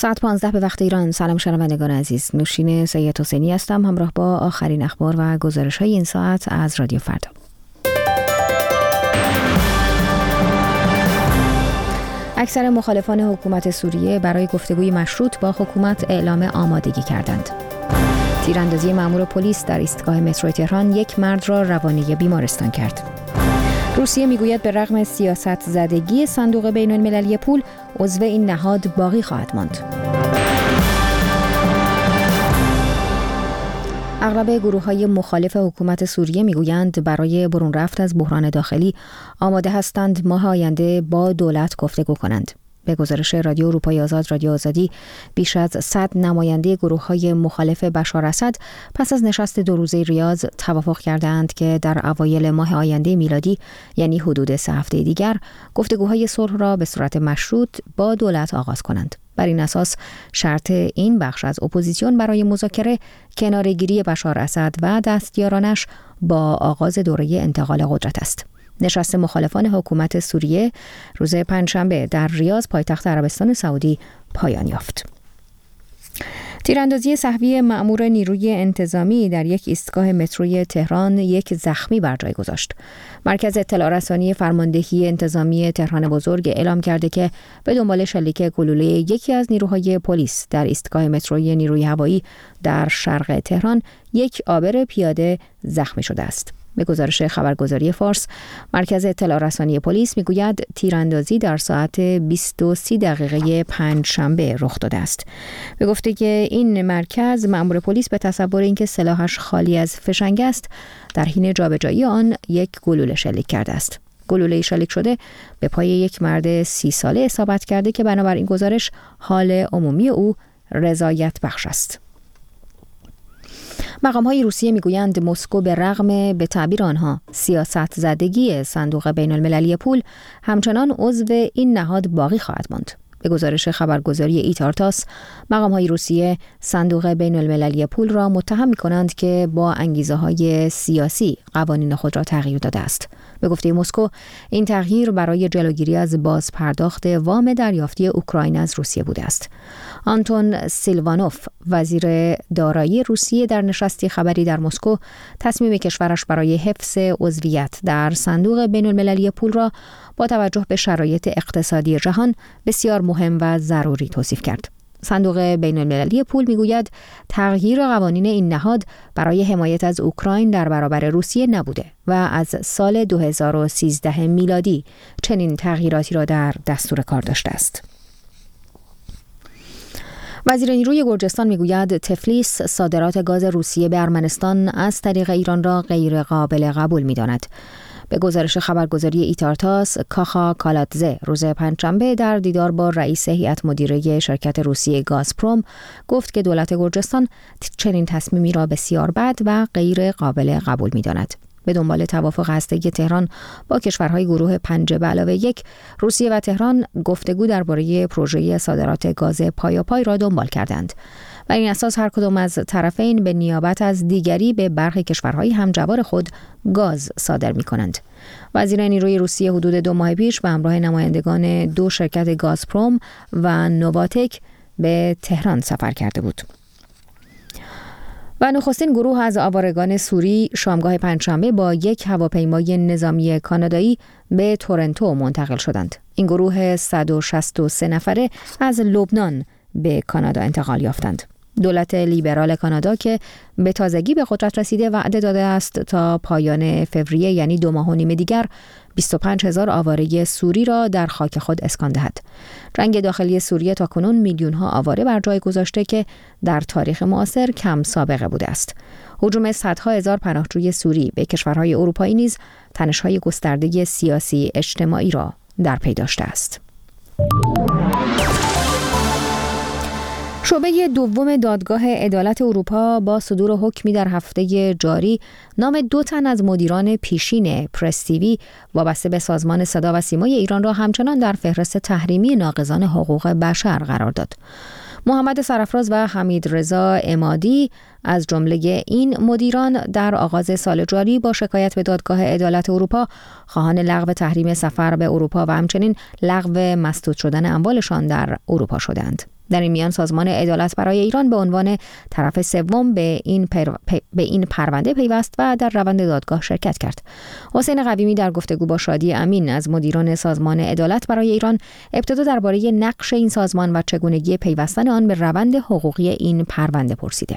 ساعت 15 به وقت ایران. سلام شنوندگان عزیز، نوشین سید حسینی هستم همراه با آخرین اخبار و گزارش‌های این ساعت از رادیو فردا. اکثر مخالفان حکومت سوریه برای گفتگوی مشروط با حکومت اعلام آمادگی کردند. تیراندازی مأمور پلیس در ایستگاه مترو تهران یک مرد را روانه بیمارستان کرد. روسیه میگوید به رغم سیاست زدگی صندوق بین‌المللی پول، عضو این نهاد باقی خواهد ماند. اغلب گروه‌های مخالف حکومت سوریه میگویند برای برون رفت از بحران داخلی آماده هستند ماه آینده با دولت گفتگو کنند. به گزارش رادیو اروپای آزاد رادیو آزادی، بیش از 100 نماینده گروه‌های مخالف بشار اسد پس از نشست 2 روزه ریاض توافق کردند که در اوایل ماه آینده میلادی، یعنی حدود 3 هفته دیگر، گفتگوهای صلح را به صورت مشروط با دولت آغاز کنند. بر این اساس شرط این بخش از اپوزیسیون برای مذاکره کناره‌گیری بشار اسد و دستیارانش با آغاز دوره انتقال قدرت است. نشست مخالفان حکومت سوریه روز پنجشنبه در ریاض پایتخت عربستان سعودی پایان یافت. تیراندازی سه‌وی مأمور نیروی انتظامی در یک ایستگاه متروی تهران یک زخمی بر جای گذاشت. مرکز اطلاع رسانی فرماندهی انتظامی تهران بزرگ اعلام کرده که به دنبال شلیک گلوله یکی از نیروهای پلیس در ایستگاه متروی نیروی هوایی در شرق تهران یک عابر پیاده زخمی شده است. به گزارش خبرگزاری فارس، مرکز اطلاع رسانی پلیس میگوید تیراندازی در ساعت 20:30 پنجشنبه رخ داده است. به گفته که این مرکز، مأمور پلیس به تصور اینکه سلاحش خالی از فشنگ است، در حین جابجایی آن یک گلوله شلیک کرده است. گلوله شلیک شده به پای یک مرد 30 ساله اصابت کرده که بنابراین گزارش حال عمومی او رضایت بخش است. مقام‌های روسیه میگویند مسکو به رغم به تعبیر آنها سیاست زدگی صندوق بین‌المللی پول، همچنان عضو این نهاد باقی خواهد ماند. به گزارش خبرگزاری ایتارتاس، مقام‌های روسیه صندوق بین‌المللی پول را متهم می‌کنند که با انگیزه‌های سیاسی قوانین خود را تغییر داده است. به گفته مسکو، این تغییر برای جلوگیری از بازپرداخت وام دریافتی اوکراین از روسیه بوده است. آنتون سیلوانوف، وزیر دارایی روسیه، در نشستی خبری در مسکو تصمیم کشورش برای حفظ عضویت در صندوق بین‌المللی پول را با توجه به شرایط اقتصادی جهان بسیار مهم و ضروری توصیف کرد. صندوق بین‌المللی پول میگوید تغییر قوانین این نهاد برای حمایت از اوکراین در برابر روسیه نبوده و از سال 2013 میلادی چنین تغییراتی را در دستور کار داشته است. وزیر نیروی گرجستان میگوید تفلیس صادرات گاز روسیه به ارمنستان از طریق ایران را غیر قابل قبول می‌داند. به گزارش خبرگزاری ایتارتاس، کاخا کالاتزه روز پنجشنبه در دیدار با رئیس هیئت مدیره شرکت روسیه گازپروم گفت که دولت گرجستان چنین تصمیمی را بسیار بد و غیر قابل قبول می‌داند. به دنبال توافق هسته‌ای تهران با کشورهای گروه 5+1، روسیه و تهران گفتگو درباره پروژه صادرات گاز پایاپای را دنبال کردند. بر این اساس هر کدام از طرفین به نیابت از دیگری به برخی کشورهای همجوار خود گاز صادر می‌کنند. وزیر نیروی روسیه حدود 2 ماه پیش به همراه نمایندگان 2 شرکت گازپروم و نواتک به تهران سفر کرده بود. و نخستین گروه از آوارگان سوری شامگاه پنجشنبه با یک هواپیمای نظامی کانادایی به تورنتو منتقل شدند. این گروه 163 نفره از لبنان به کانادا انتقال یافتند. دولت لیبرال کانادا که به تازگی به قدرت رسیده وعده داده است تا پایان فوریه، یعنی 2 ماه و نیم دیگر، 25,000 آواره سوری را در خاک خود اسکان دهد. جنگ داخلی سوریه تاکنون میلیون‌ها آواره بر جای گذاشته که در تاریخ معاصر کم سابقه بوده است. هجوم صدها هزار پناهجوی سوری به کشورهای اروپایی نیز تنش‌های گسترده سیاسی اجتماعی را در پی داشته است. شعبه دوم دادگاه عدالت اروپا با صدور حکمی در هفته جاری نام 2 تن از مدیران پیشین پرس تیوی وابسته به سازمان صدا و سیمای ایران را همچنان در فهرست تحریمی ناقضان حقوق بشر قرار داد. محمد سرافراز و حمید رضا عمادی از جمله این مدیران در آغاز سال جاری با شکایت به دادگاه عدالت اروپا خواهان لغو تحریم سفر به اروپا و همچنین لغو مسدود شدن اموالشان در اروپا شدند. در این میان سازمان عدالت برای ایران به عنوان طرف سوم به این پرونده پیوست و در روند دادگاه شرکت کرد. حسین قویمی در گفتگو با شادی امین از مدیران سازمان عدالت برای ایران ابتدا درباره نقش این سازمان و چگونگی پیوستن آن به روند حقوقی این پرونده پرسیده.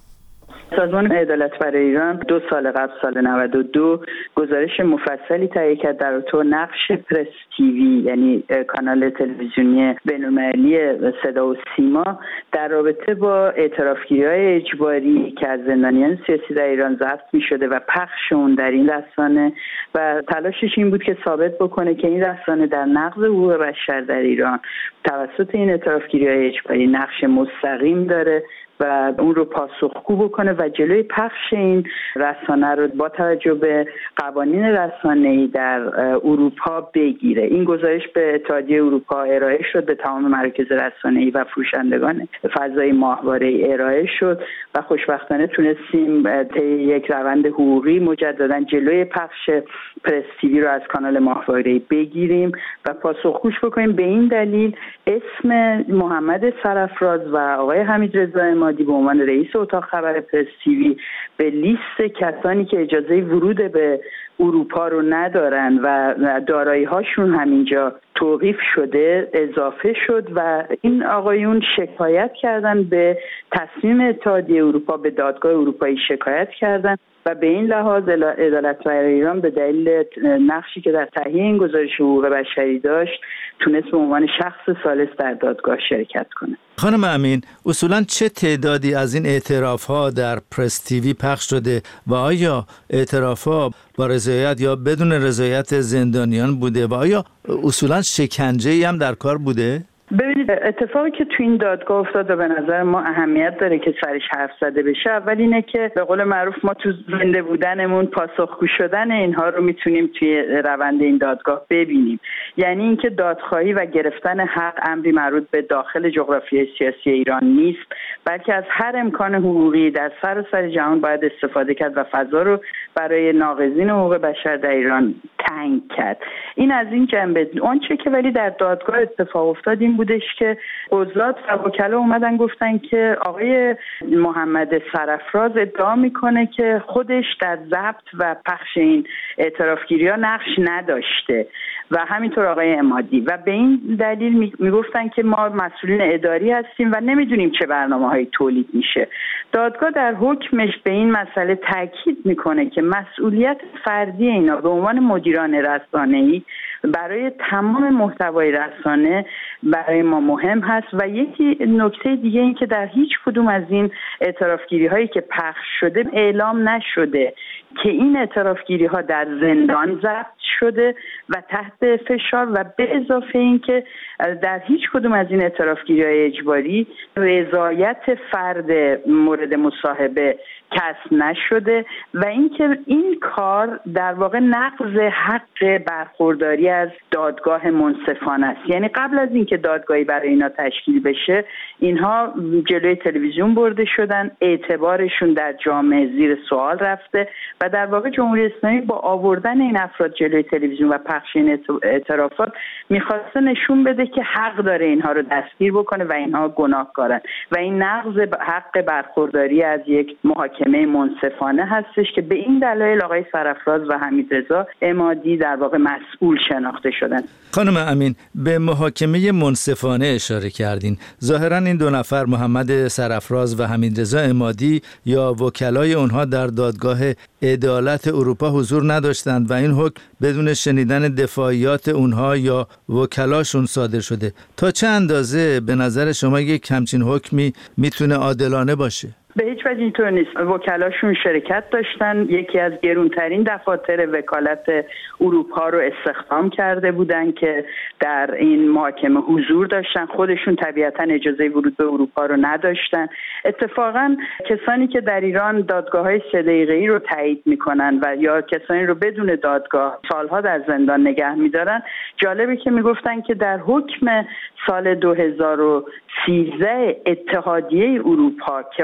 سازمان عدالت برای ایران 2 سال قبل سال 92 گزارش مفصلی تهیه کرد در رابطه نقش پرس تیوی، یعنی کانال تلویزیونی بین‌المللی صدا و سیما، در رابطه با اعترافگیری‌های اجباری که از زندانیان سیاسی در ایران ضبط می‌شده و پخش اون در این رسانه و تلاشش این بود که ثابت بکنه که این رسانه در نقض حقوق بشر در ایران توسط این اعترافگیری‌های اجباری نقش مستقیم داره و اون رو پاسخگو بکنه و جلوی پخش این رسانه رو با توجه به قوانین رسانه‌ای در اروپا بگیره. این گزارش به اتحادیه اروپا ارائه شد، به تمام مراکز رسانه‌ای و فروشندگان فضای ماهواره‌ای ارائه شد و خوشبختانه تونستیم طی یک روند حقوقی مجددا جلوی پخش پرس تیوی رو از کانال ماهواره‌ای بگیریم و پاسخگوش بکنیم. به این دلیل اسم محمد سرافراز و آقای حمیدرضا به عنوان رئیس اتاق خبر پرس تیوی به لیست کسانی که اجازه ورود به اروپا رو ندارن و دارایی هاشون همینجا توقیف شده اضافه شد و این آقایون شکایت کردن به تصمیم اتحادیه اروپا، به دادگاه اروپایی شکایت کردن و به این لحاظ عدالت برای ایران به دلیل نقشی که در تهیه این گزارش حقوق بشری داشت تونست به عنوان شخص ثالث در دادگاه شرکت کنه. خانم امین، اصولاً چه تعدادی از این اعتراف‌ها در پرس تیوی پخش شده و آیا اعتراف‌ها با رضایت یا بدون رضایت زندانیان بوده و آیا اصولاً شکنجه‌ای هم در کار بوده؟ ببینید، اتفاقی که تو این دادگاه افتاد و به نظر ما اهمیت داره که سرش حرف زده بشه، اول اینه که به قول معروف ما تو زنده بودنمون پاسخگو شدن اینها رو میتونیم توی روند این دادگاه ببینیم. یعنی اینکه دادخواهی و گرفتن حق امری مربوط به داخل جغرافیای سیاسی ایران نیست، بلکه از هر امکان حقوقی در سراسر جهان باید استفاده کرد و فضا رو برای ناقضین حقوق بشر در ایران تنگ کرد. این از این جنبه. آنچه که ولی در دادگاه اتفاق افتاد این بودش که قضات و وکلا اومدن گفتن که آقای محمد سرافراز ادعا میکنه که خودش در ضبط و پخش این اعترافگیری‌ها نقش نداشته و همینطور آقای عمادی و به این دلیل میگفتن که ما مسئولین اداری هستیم و نمیدونیم چه برنامه‌هایی تولید میشه. دادگاه در حکمش به این مسئله تاکید میکنه که مسئولیت فردی اینا به عنوان مدیران رسانه‌ای برای تمام محتوای رسانه برای ما مهم هست و یکی نکته دیگه این که در هیچ کدوم از این اعترافگیری هایی که پخش شده اعلام نشده که این اعترافگیری ها در زندان ضبط شده و تحت فشار و به اضافه این که در هیچ کدوم از این اعترافگیری های اجباری رضایت فرد مورد مصاحبه کسب نشده و اینکه این کار در واقع نقض حق برخورداری از دادگاه منصفانه است. یعنی قبل از اینکه دادگاهی برای اینا تشکیل بشه اینها جلوی تلویزیون برده شدن، اعتبارشون در جامعه زیر سوال رفته و در واقع جمهوری اسلامی با آوردن این افراد جلوی تلویزیون و پخش این اعترافات میخواسته نشون بده که حق داره اینها رو دستگیر بکنه و اینها گناهکارن و این نقض حق برخورداری از یک محاکمه منصفانه هستش که به این دلایل آقای سرافراز و حمیدرضا عمادی در واقع مسئول شناخته شدن. خانم امین، به محاکمه منصفانه اشاره کردین. ظاهراً این دو نفر محمد سرافراز و حمیدرضا عمادی یا وکلای اونها در دادگاه عدالت اروپا حضور نداشتند و این حکم بدون شنیدن دفاعیات اونها یا وکلاشون صادر شده. تا چه اندازه به نظر شما یک همچین حکمی میتونه عادلانه باشه؟ به هیچ وجه اینطور نیست. وکلاشون شرکت داشتن، یکی از گرونترین دفاتر وکالت اروپا رو استخدام کرده بودن که در این محاکمه حضور داشتن. خودشون طبیعتا اجازه ورود به اروپا رو نداشتن. اتفاقا کسانی که در ایران دادگاه‌های 3 دقیقه‌ای رو تایید میکنن و یا کسانی رو بدون دادگاه سالها در زندان نگه میدارن، جالبه که میگفتن که در حکم سال 2013 اتحادیه اروپا که اونها رو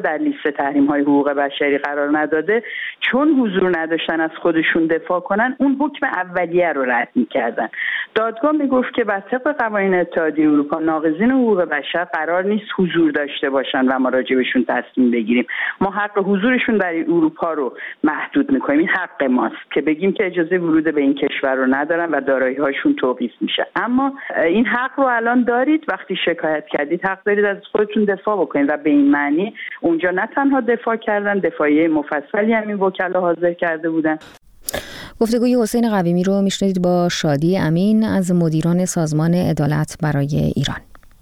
در لیست تحریم‌های حقوق بشری قرار نداده، چون حضور نداشتن از خودشون دفاع کنن اون حکم اولیه رو رد می‌کردن. دادگاه میگفت که بر طبق قوانین اتحادیه اروپا ناقضین حقوق بشر قرار نیست حضور داشته باشن و ما راجبشون تصمیم بگیریم. ما حق حضورشون در اروپا رو محدود می‌کنیم. این حق ماست که بگیم که اجازه ورود به این کشور رو ندارن و دارایی‌هاشون توقیف میشه. اما این حق رو الان دارید، وقتی شکایت کردید حق دارید از خودتون دفاع بکنید و به این معنی اونجا نه تنها دفاع کردن، دفاعیه مفصلی هم این وکلا حاضر کرده بودن. گفتگوی حسین قویمی رو میشنید با شادی امین از مدیران سازمان عدالت برای ایران.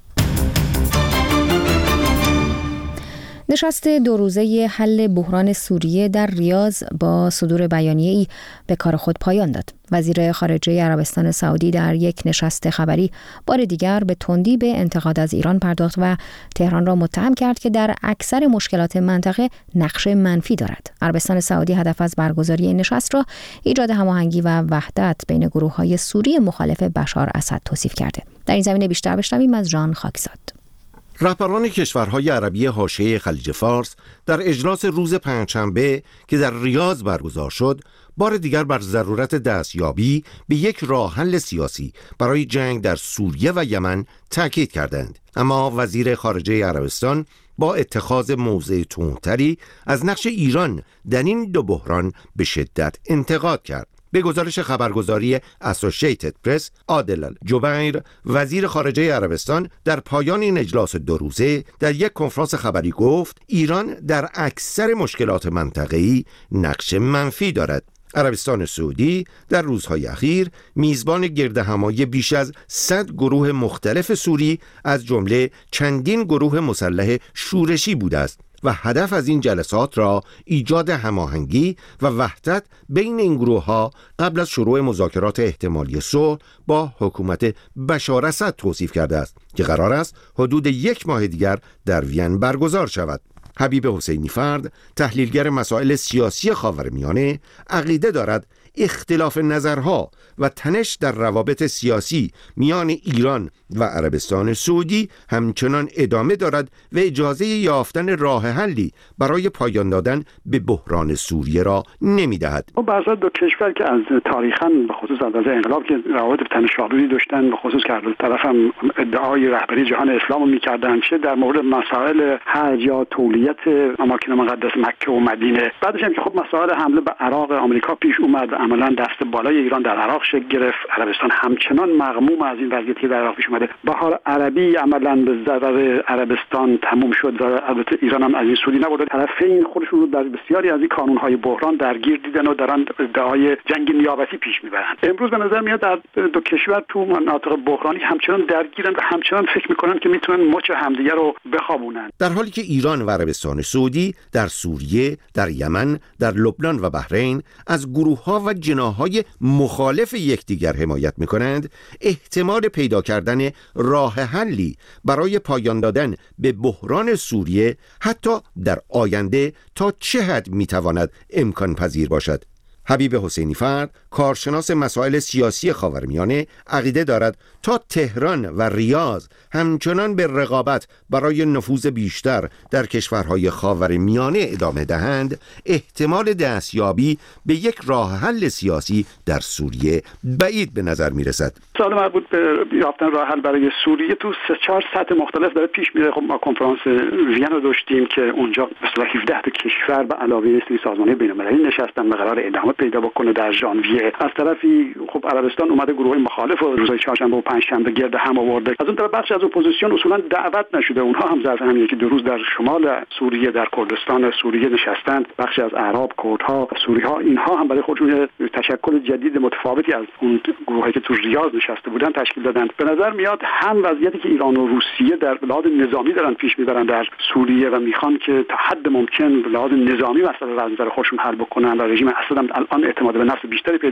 نشست 2 روزه حل بحران سوریه در ریاض با صدور بیانیه‌ای به کار خود پایان داد. وزیر خارجه عربستان سعودی در یک نشست خبری بار دیگر به تندی به انتقاد از ایران پرداخت و تهران را متهم کرد که در اکثر مشکلات منطقه نقش منفی دارد. عربستان سعودی هدف از برگزاری این نشست را ایجاد هماهنگی و وحدت بین گروه‌های سوری مخالف بشار اسد توصیف کرده. در این زمینه بیشتر بشنویم از جان خاکزاد. رهبران کشورهای عربی حاشیه خلیج فارس در اجلاس روز پنجشنبه که در ریاض برگزار شد، بار دیگر بر ضرورت دستیابی به یک راه حل سیاسی برای جنگ در سوریه و یمن تاکید کردند. اما وزیر خارجه عربستان با اتخاذ موضع تندتری از نقش ایران در این دو بحران به شدت انتقاد کرد. به گزارش خبرگزاری اسوسییتد پرس، عادل الجبیر، وزیر خارجه عربستان در پایان این اجلاس 2 روزه در یک کنفرانس خبری گفت ایران در اکثر مشکلات منطقه‌ای نقش منفی دارد. عربستان سعودی در روزهای اخیر میزبان گردهمایی بیش از 100 گروه مختلف سوری از جمله چندین گروه مسلح شورشی بوده است و هدف از این جلسات را ایجاد هماهنگی و وحدت بین این گروه‌ها قبل از شروع مذاکرات احتمالی صلح با حکومت بشار اسد توصیف کرده است که قرار است حدود 1 ماه دیگر در وین برگزار شود. حبیب حسینی فرد، تحلیلگر مسائل سیاسی خاورمیانه، عقیده دارد اختلاف نظرها و تنش در روابط سیاسی میان ایران و عربستان سعودی همچنان ادامه دارد و اجازه یافتن راه حلی برای پایان دادن به بحران سوریه را نمی‌دهد. بعضا دو کشور که از تاریخاً به خصوص از انقلاب که روابط تنش‌آلودی داشتن، به خصوص که هر طرف هم ادعای رهبری جهان اسلام می‌کردن، چه در مورد مسائل حج یا تولیت اماکن مقدس مکه و مدینه، بعدش هم که خب مسائل حمله به عراق آمریکا پیش اومد و عملاً دست بالای ایران در عراق شکل گرفت. عربستان همچنان مغموم از این وضعیتی در عراق پیش اومده. بهار عربی عملاً به ضرر عربستان تموم شد و البته ایران هم از این سودی نبرد. طرفین خودشون رو در بسیاری از این کانون‌های بحران درگیر دیدن و دارن ادعای جنگ نیابتی پیش میبرن. امروز به نظر میاد در دو کشور تو مناطق بحرانی همچنان درگیرن و همچنان فکر میکنن که میتونن مچ همدیگه رو بخوابونن. در حالی که ایران و عربستان سعودی در سوریه، در یمن، در لبنان و بحرین از گروه‌ها و جناح‌های مخالف یکدیگر حمایت می‌کنند، احتمال پیدا کردن راه حلی برای پایان دادن به بحران سوریه حتی در آینده تا چه حد می‌تواند امکان پذیر باشد. حبیب حسینی فرد، کارشناس مسائل سیاسی خاورمیانه، عقیده دارد تا تهران و ریاض همچنان به رقابت برای نفوذ بیشتر در کشورهای خاورمیانه ادامه دهند، احتمال دستیابی به یک راه حل سیاسی در سوریه بعید به نظر میرسد. سوال مربوط به یافتن راه حل برای سوریه تو 3-4 سطح مختلف داره پیش میره. خب ما کنفرانس وین رو داشتیم که اونجا مثلا 17 تا کشور به علاوه سازمان بین‌المللی نشستن و قرار ادامه پیدا بکنه در ژانویه. از طرفی خب عربستان اومده گروه مخالف و روزهای چهارشنبه و پنجشنبه گرد هم آورده. از اون طرف بخش از اپوزیسیون اصولا دعوت نشده. اونها هم ظرف همین که 2 روز در شمال سوریه در کردستان سوریه نشستند. بخش از اعراب، کردها، سوری‌ها، اینها هم برای خودشون تشکل جدید متفاوتی از اون گروهایی که تو ریاض نشسته بودن تشکیل دادند. به نظر میاد هم وضعیتی که ایران و روسیه در لحاظ نظامی دارن پیش میبرن در سوریه و میخوان که تا حد ممکن به لحاظ نظامی مسئله را از نظر خودشون حل بکنن و رژیم اسد هم الان اعتماد به نفس بیشتری پیدا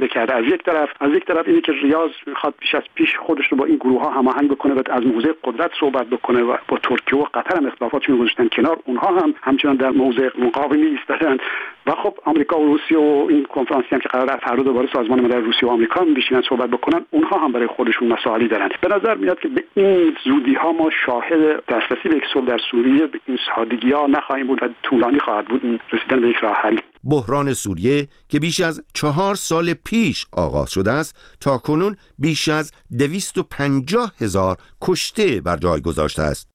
پیدا کرده از یک طرف اینه که ریاض میخواد بیش از پیش خودش رو با این گروه ها هماهنگ بکنه و از موضع قدرت صحبت بکنه و با ترکیه و قطر هم اختلافاتشون گذاشتن کنار، اونها هم همچنان در موضع مقاومی ایستادن و خب آمریکا و روسیه و این کنفرانسی هم که قراره فردا دوباره سازمان ملل روسیه و آمریکا بشینن صحبت بکنن، اونها هم برای خودشون مسائلی دارن. به نظر میاد که به این زودی ها ما شاهد دسترسی به یک صلح در سوریه به این سادگی ها نخواهیم بود و طولانی خواهد بود رسیدن به یک راه حل. بحران سوریه که بیش از 4 سال پیش آغاز شده است، تا کنون بیش از 250,000 کشته بر جای گذاشته است.